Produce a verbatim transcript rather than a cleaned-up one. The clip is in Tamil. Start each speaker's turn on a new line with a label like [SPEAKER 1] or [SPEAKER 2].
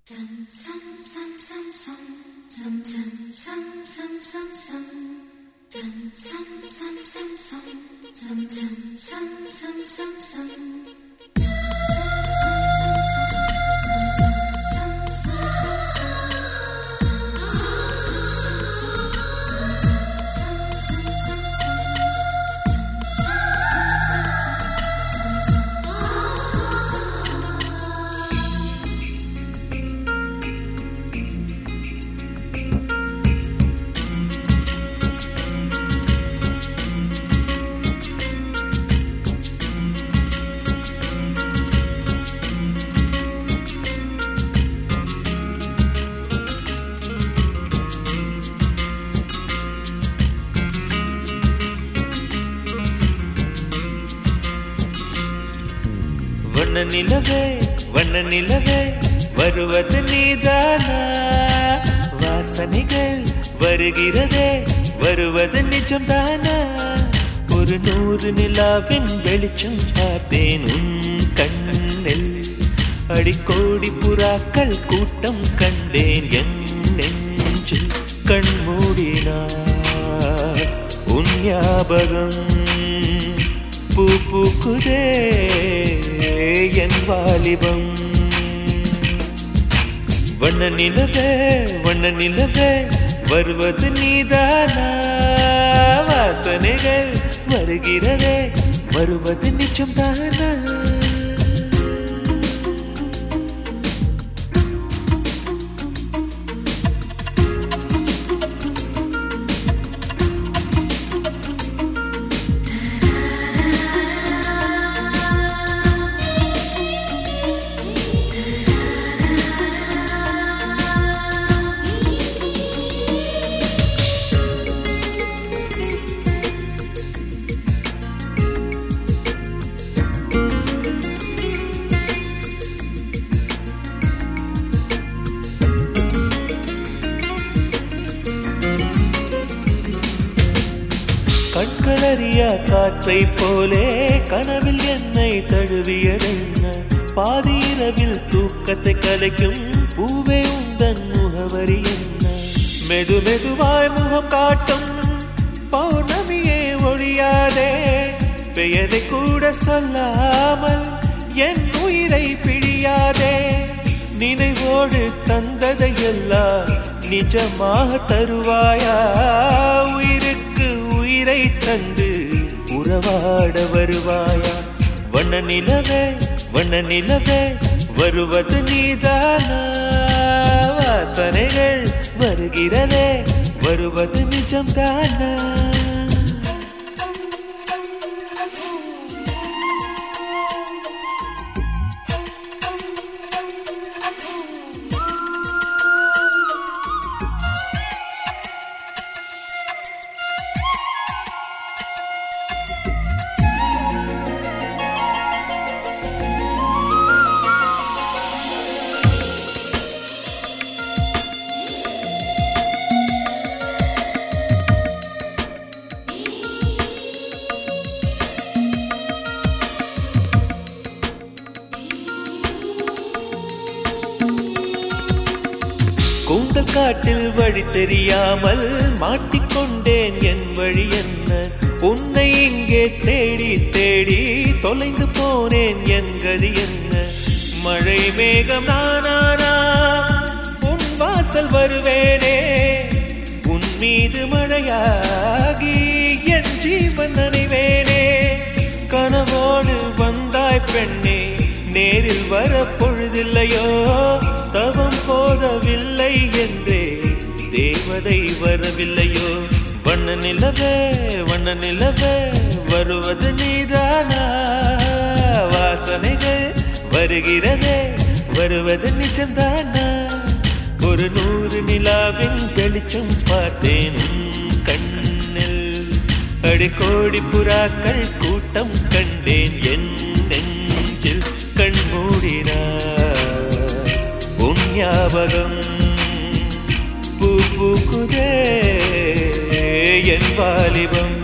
[SPEAKER 1] வண்ண நிலவே வண்ண நிலவே வருவது நீதானா வாசனைகள் வருகிறதே வருவது நிஜம்தானா ஒரு நூறு நிலாவின் வெளிச்சம் பார்த்தேன் உன் கண்ணில் அடிக்கோடி புறாக்கள் கூட்டம் கண்டேன் என் நெஞ்சில் கண் மூடினார் உன் ஞாபகம் பூ பூக்குதே என் வாலிபம் வண்ண நிலவே வண்ண நிலவே வருவது நீதானா வாசனைகள் வருகிறதே வருவது நிஜம்தானா கண்களறியா காற்றை போலே கனவில் என்னை தழுவியதென்ன பாதி இரவில் தூக்கத்தை கலைக்கும் பூவே உந்தன் முகவரி என்ன மெது மெதுவாய் முகம் காட்டும் பௌர்ணமியே ஒழியாதே பெயரை கூட சொல்லாமல் என் உயிரை பிழியாதே நினைவோடு தந்ததை எல்லாம் நிஜமாக தருவாயா உயிருக்கு உயிரை தந்து உறவாட வருவாயா வண்ண நிலவே வண்ண நிலவே வருவது நீதானா வாசனைகள் வருகிறதே வருவது நிஜம்தானா கூந்தல் காட்டில் வழி தெரியாமல் மாட்டிக்கொண்டேன் என் வழி என்ன உன்னை இங்கே தேடி தேடி தொலைந்து போனேன் என் கதி என்ன மழை மேகம் நானானா உன் வாசல் வருவேனே உன் மீது மழையாகி என் ஜீவன் நனைவேனே கனவோடு வந்தாய் பெண்ணே நேரில் வர பொழுதில்லையோ தவம் போதவில்லை என்றே தேவதை வரவில்லையோ வண்ண நிலவே வண்ண நிலவே வருவது நீதானா வாசனைகள் வருகிறதே வருவது நிஜம்தானா ஒரு நூறு நிலாவின் வெளிச்சம் பார்த்தேன் கண்ணில் அடிக்கோடி புறாக்கள் கூட்டம் கண்டேன் என் நெஞ்சில் கண் மூடினார் உன் ஞாபகம் பூ பூக்குதே என் வாலிபம்